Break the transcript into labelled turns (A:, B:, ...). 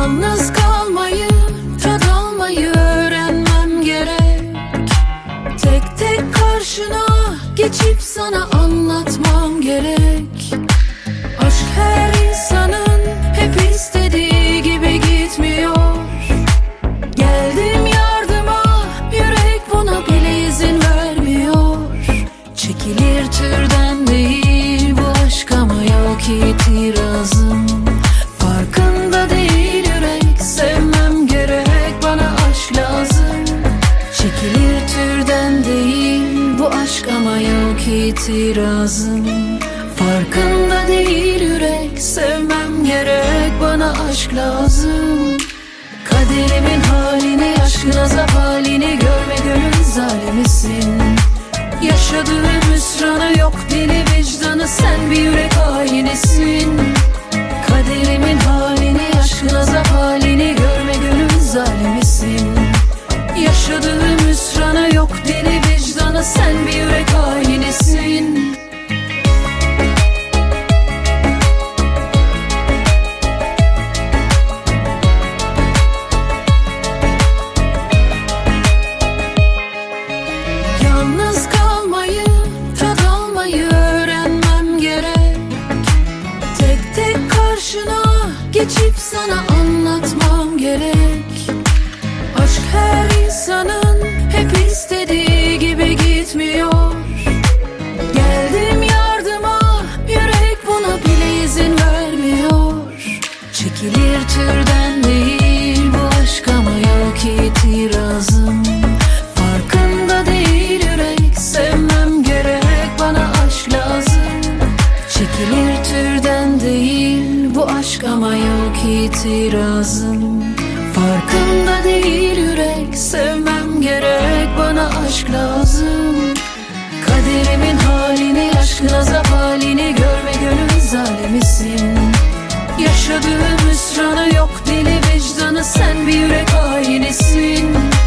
A: Yalnız kalmayı, tad almayı öğrenmem gerek. Tek tek karşına geçip sana anlatmam gerek. Aşk her insanın hep istediği gibi gitmiyor. Geldim yardıma, yürek buna bile izin vermiyor. Çekilir türden değil bu aşk ama yok itirazım. Farkında değil yürek, sevmem gerek, bana aşk lazım. Çekilir türden değil bu aşk ama yok itirazım. Farkında değil yürek, sevmem gerek, bana aşk lazım. Kaderimin halini, aşkın azap halini görme gönül zalimisin. Yaşadığım hüsranı yok dili vicdanı, sen bir yürek hainisin. Kaderimin halini, aşkın azap halini görme gönül zalimisin. Yaşadığım hüsranı yok dili vicdanı, sen bir yürek hainisin. Yalnız kalmayı, tad almayı öğrenmem gerek. Tek tek karşına geçip sana anlatmam gerek. Aşk her insanın hep istediği gibi gitmiyor. Geldim yardıma, yürek buna bile izin vermiyor. Çekilir türden değil bu aşk ama yok itirazım. Farkında değil yürek, sevmem gerek, bana aşk lazım. Çekilir türden değil bu aşk ama yok itirazım. Farkında değil yürek, sevmem gerek, bana aşk lazım. Kaderimin halini, aşkın azap halini görme gönül zalimisin. Yaşadığım hüsranı yok dili vicdanı, sen bir yürek hainisin.